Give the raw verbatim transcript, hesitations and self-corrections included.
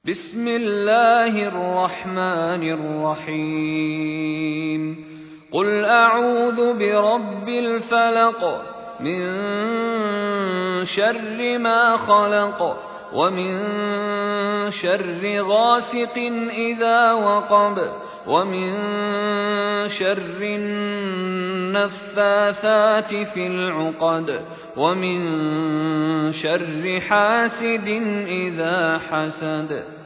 بسم الله الرحمن الرحيم قل أعوذ برب الفلق من شر ما خلق ومن شر غاسق إذا وقب ومن شر النفاثات في العقد ومن شر حاسد إذا حسد.